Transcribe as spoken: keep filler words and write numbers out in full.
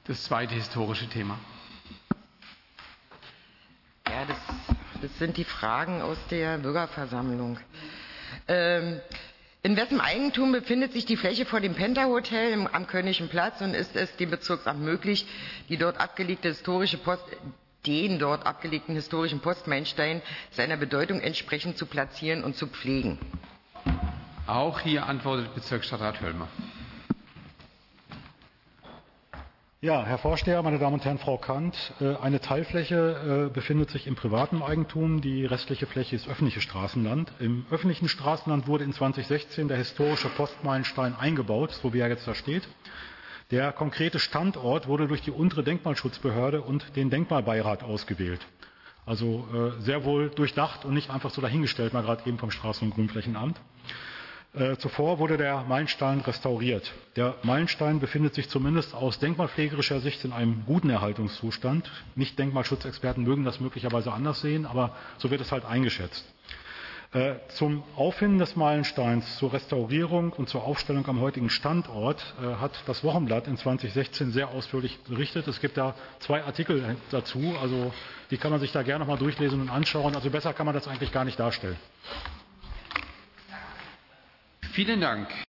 Das zweite historische Thema. Ja, das, das sind die Fragen aus der Bürgerversammlung. Ähm, in wessen Eigentum befindet sich die Fläche vor dem Penta Hotel im, am Königschen Platz und ist es dem Bezirksamt möglich, die dort abgelegte historische Post, den dort abgelegten historischen Postmeilenstein seiner Bedeutung entsprechend zu platzieren und zu pflegen? Auch hier antwortet Bezirksstadtrat Höllmer. Ja, Herr Vorsteher, meine Damen und Herren, Frau Kandt, eine Teilfläche befindet sich im privaten Eigentum, die restliche Fläche ist öffentliches Straßenland. Im öffentlichen Straßenland wurde in zweitausendsechzehn der historische Postmeilenstein eingebaut, so wie er jetzt da steht. Der konkrete Standort wurde durch die untere Denkmalschutzbehörde und den Denkmalbeirat ausgewählt. Also äh, sehr wohl durchdacht und nicht einfach so dahingestellt, mal gerade eben vom Straßen- und Grünflächenamt. Äh, zuvor wurde der Meilenstein restauriert. Der Meilenstein befindet sich zumindest aus denkmalpflegerischer Sicht in einem guten Erhaltungszustand. Nicht-Denkmalschutzexperten mögen das möglicherweise anders sehen, aber so wird es halt eingeschätzt. Äh, zum Auffinden des Meilensteins, zur Restaurierung und zur Aufstellung am heutigen Standort äh, hat das Wochenblatt in zweitausendsechzehn sehr ausführlich berichtet. Es gibt da zwei Artikel dazu, also die kann man sich da gerne noch mal durchlesen und anschauen. Also besser kann man das eigentlich gar nicht darstellen. Vielen Dank.